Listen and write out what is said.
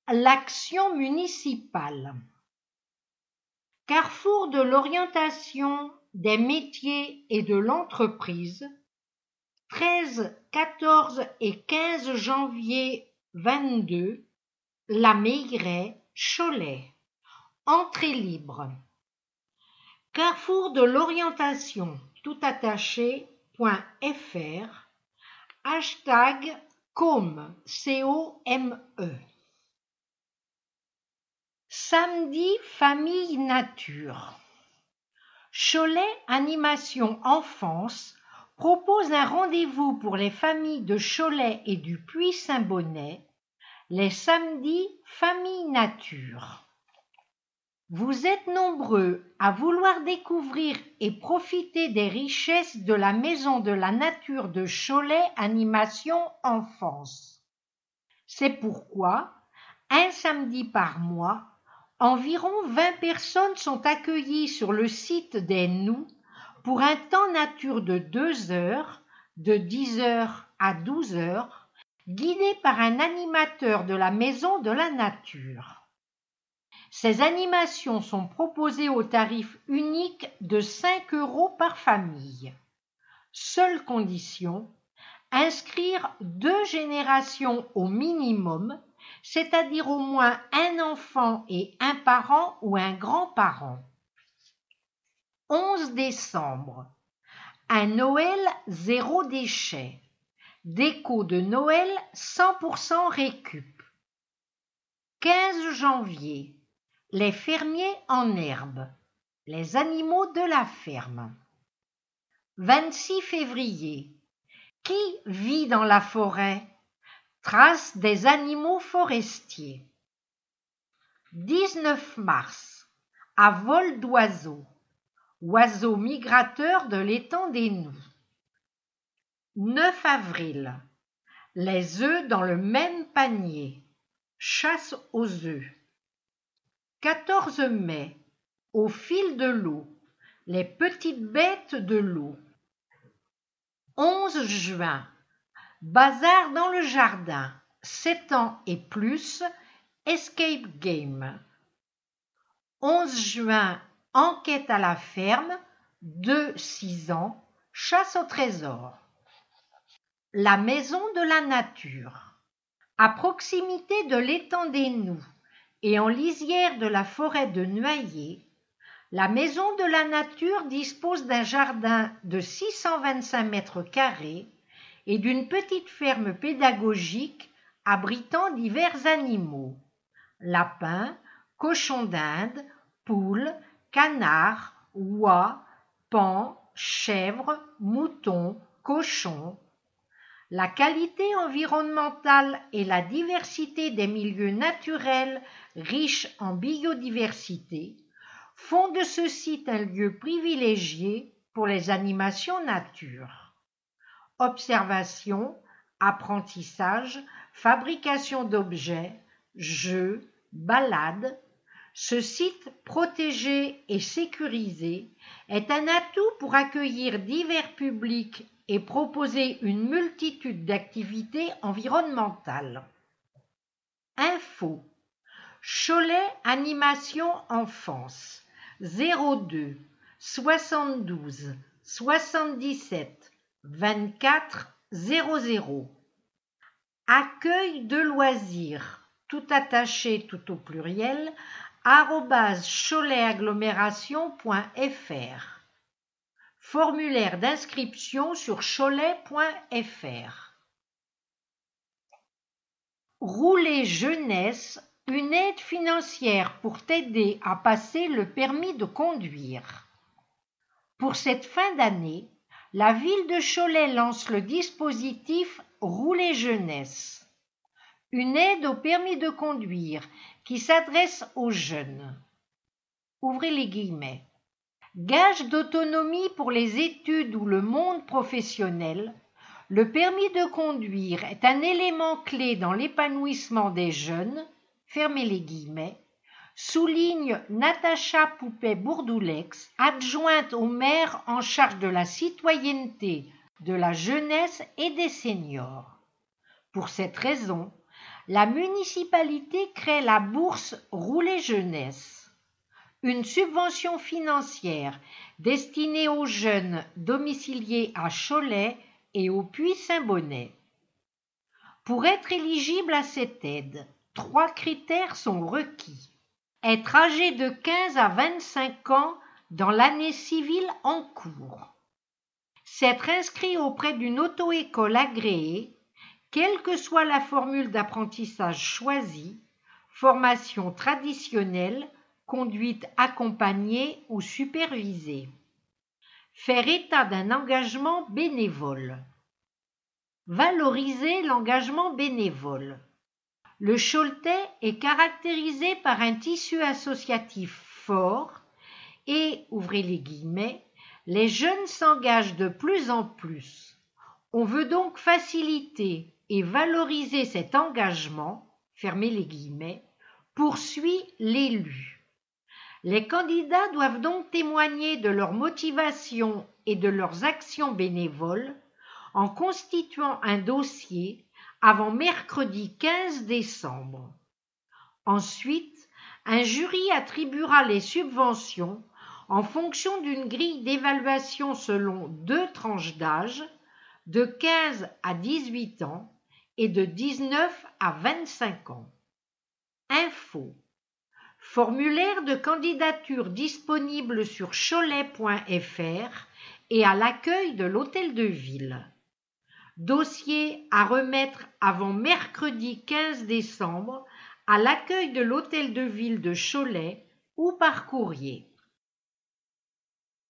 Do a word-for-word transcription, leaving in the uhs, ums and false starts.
L'action municipale. Carrefour de l'orientation des métiers et de l'entreprise, treize, quatorze et quinze janvier vingt-deux, La Mailleraie, Cholet. Entrée libre. Carrefour de l'orientation, tout attaché, point fr, hashtag COME, C O M E. Samedi Famille Nature. Cholet Animation Enfance propose un rendez-vous pour les familles de Cholet et du Puy-Saint-Bonnet, les samedis Famille Nature. Vous êtes nombreux à vouloir découvrir et profiter des richesses de la Maison de la Nature de Cholet Animation Enfance. C'est pourquoi, un samedi par mois, environ vingt personnes sont accueillies sur le site des Nous pour un temps nature de deux heures, de dix heures à douze heures, guidés par un animateur de la Maison de la Nature. Ces animations sont proposées au tarif unique de cinq euros par famille. Seule condition, inscrire deux générations au minimum, c'est-à-dire au moins un enfant et un parent ou un grand-parent. onze décembre. Un Noël zéro déchet. Déco de Noël cent pour cent récup. quinze janvier. Les fermiers en herbe. Les animaux de la ferme. vingt-six février. Qui vit dans la forêt? Traces des animaux forestiers. dix-neuf mars. À vol d'oiseaux. Oiseaux migrateurs de l'étang des Nous. neuf avril. Les œufs dans le même panier. Chasse aux œufs. quatorze mai. Au fil de l'eau. Les petites bêtes de l'eau. onze juin. Bazar dans le jardin. sept ans et plus. Escape game. onze juin. Enquête à la ferme. deux six ans. Chasse au trésor. La Maison de la Nature. À proximité de l'étang des Nous et en lisière de la forêt de Noyer, la Maison de la Nature dispose d'un jardin de six cent vingt-cinq mètres carrés et d'une petite ferme pédagogique abritant divers animaux: lapins, cochons d'Inde, poules, canards, oies, paons, chèvres, moutons, cochons. La qualité environnementale et la diversité des milieux naturels riches en biodiversité font de ce site un lieu privilégié pour les animations nature. Observation, apprentissage, fabrication d'objets, jeux, balades. Ce site protégé et sécurisé est un atout pour accueillir divers publics et proposer une multitude d'activités environnementales. Info. Cholet Animation Enfance zéro deux soixante-douze soixante-dix-sept vingt-quatre zéro zéro. Accueil de loisirs, tout attaché, tout au pluriel, arobase cholet-agglomération point fr. Formulaire d'inscription sur cholet point fr. Rouler jeunesse, une aide financière pour t'aider à passer le permis de conduire. Pour cette fin d'année, la ville de Cholet lance le dispositif Rouler jeunesse, une aide au permis de conduire qui s'adresse aux jeunes. Ouvrez les guillemets. Gage d'autonomie pour les études ou le monde professionnel, le permis de conduire est un élément clé dans l'épanouissement des jeunes, fermez les guillemets, souligne Natacha Poupet-Bourdoulex, adjointe au maire en charge de la citoyenneté, de la jeunesse et des seniors. Pour cette raison, la municipalité crée la bourse Rouler Jeunesse, une subvention financière destinée aux jeunes domiciliés à Cholet et au Puy-Saint-Bonnet. Pour être éligible à cette aide, trois critères sont requis. Être âgé de quinze à vingt-cinq ans dans l'année civile en cours. S'être inscrit auprès d'une auto-école agréée, quelle que soit la formule d'apprentissage choisie, formation traditionnelle, conduite accompagnée ou supervisée. Faire état d'un engagement bénévole. Valoriser l'engagement bénévole. Le Choletais est caractérisé par un tissu associatif fort et, ouvrez les guillemets, les jeunes s'engagent de plus en plus. On veut donc faciliter et valoriser cet engagement, fermez les guillemets, poursuit l'élu. Les candidats doivent donc témoigner de leur motivation et de leurs actions bénévoles en constituant un dossier avant mercredi quinze décembre. Ensuite, un jury attribuera les subventions en fonction d'une grille d'évaluation selon deux tranches d'âge, de quinze à dix-huit ans et de dix-neuf à vingt-cinq ans. Info. Formulaire de candidature disponible sur cholet point f r et à l'accueil de l'hôtel de ville. Dossier à remettre avant mercredi quinze décembre à l'accueil de l'hôtel de ville de Cholet ou par courrier.